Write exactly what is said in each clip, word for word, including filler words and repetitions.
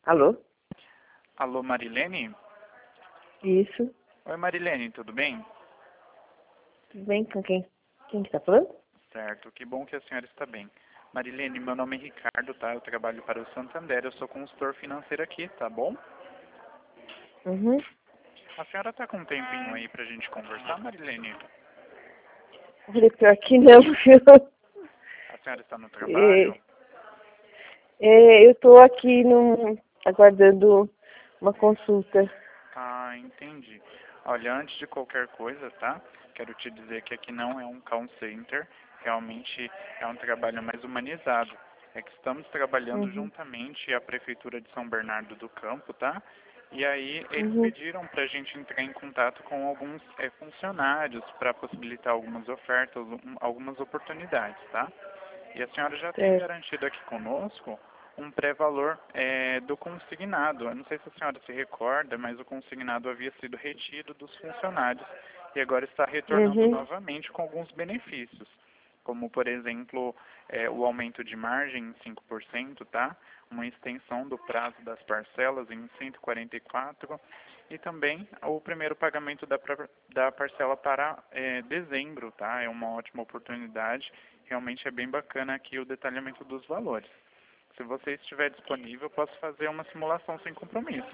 Alô? Alô, Marilene? Isso. Oi, Marilene, tudo bem? Tudo bem? Com quem? Quem que tá falando? Certo, que bom que a senhora está bem. Marilene, meu nome é Ricardo, tá? Eu trabalho para o Santander, eu sou consultor financeiro aqui, tá bom? Uhum. A senhora tá com um tempinho aí pra gente conversar, Marilene? Olha, pior que não, viu? A senhora está no É, trabalho? é, eu tô aqui num, aguardando uma consulta. Ah, entendi. Olha, antes de qualquer coisa, tá? Quero te dizer que aqui não é um call center, realmente é um trabalho mais humanizado. É que estamos trabalhando Uhum. juntamente à Prefeitura de São Bernardo do Campo, tá? E aí eles Uhum. pediram para a gente entrar em contato com alguns é, funcionários para possibilitar algumas ofertas, um, algumas oportunidades, tá? E a senhora já tem Certo. garantido aqui conosco um pré-valor é, do consignado. Eu não sei se a senhora se recorda, mas o consignado havia sido retido dos funcionários e agora está retornando Uhum. novamente com alguns benefícios, como, por exemplo, é, o aumento de margem em cinco por cento, tá? Uma extensão do prazo das parcelas em cento e quarenta e quatro e também o primeiro pagamento da, pra- da parcela para é, dezembro, tá? É uma ótima oportunidade. Realmente é bem bacana aqui o detalhamento dos valores. Se você estiver disponível, eu posso fazer uma simulação sem compromisso.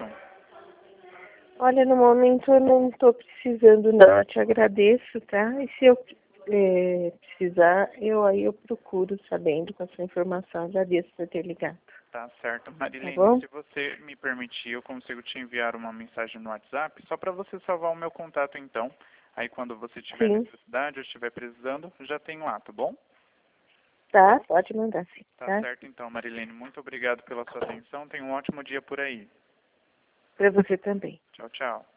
Olha, no momento eu não tô precisando não, eu te agradeço, tá? E se eu é, precisar, eu aí eu procuro sabendo com essa informação. Agradeço por ter ligado. Tá certo. Tá Marilene, bom? se você me permitir, eu consigo te enviar uma mensagem no WhatsApp, só para você salvar o meu contato então. Aí quando você tiver Sim. necessidade ou estiver precisando, já tem lá, tá bom? Tá, pode mandar sim, Tá tá? certo então, Marilene. Muito obrigado pela sua atenção. Tenha um ótimo dia por aí. Pra você também. Tchau, tchau.